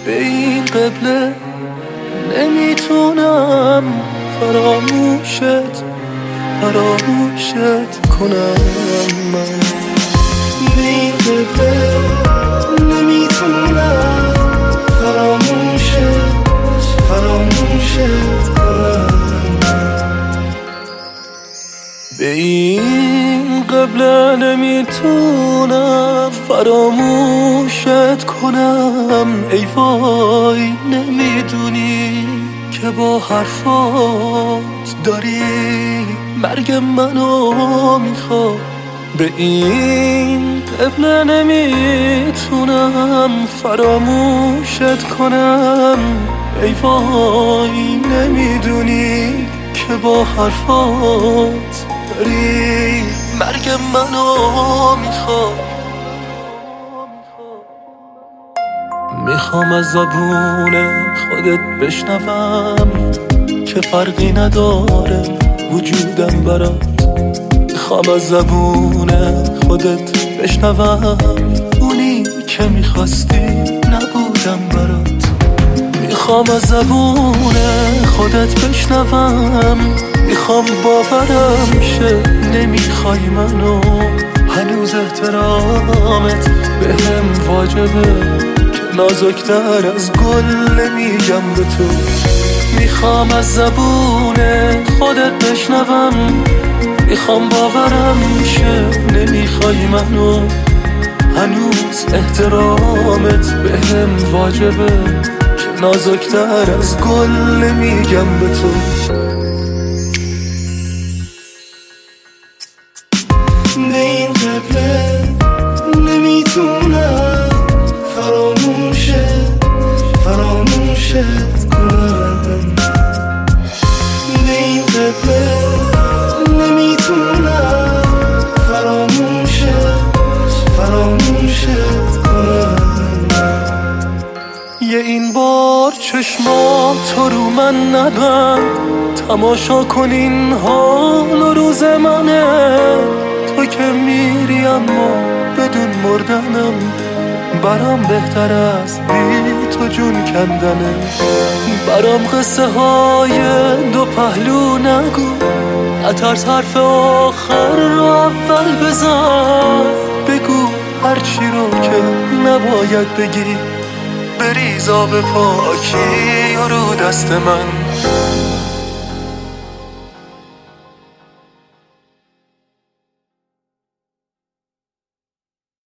به این قبله نمیتونم فراموشت کنم. من به این قبله نمیتونم فراموشت کنم. به این قبله نمیتونم فراموشت کنم. ای وای نمیدونی که با حرفات داری مرگ منو میخواد. به این قبله نمیتونم فراموشت کنم. ای وای نمیدونی که با حرفات داری مرگ منو میخواد. میخوام از زبون خودت بشنوم که فرقی نداره وجودم برات. میخوام از زبون خودت بشنوم اونی که میخواستی نبودم برات. میخوام از زبون خودت بشنوم، میخوام باورم شه نمیخوای منو. هنوز احترامت بهم واجبه که نازکتر از گل نمیگم به تو. میخوام از زبون خودت بشنوم، میخوام باورم شه نمیخوای منو. هنوز احترامت بهم واجبه که نازکتر از گل نمیگم به تو. به این قبله نمیتونم فراموشت کنم. به این قبله نمیتونم فراموشت کنم. یه این بار چشماتو رو من نبند، تماشا کن این حال و روز منه. تو که میری اما بدون مردنم، برام بهتر از بی تو جون کندنه. برام قصه های دو پهلو نگو، نترس حرف آخر رو اول بزن. بگو هرچی رو که نباید بگی، بریز آب پاکی رو دست من.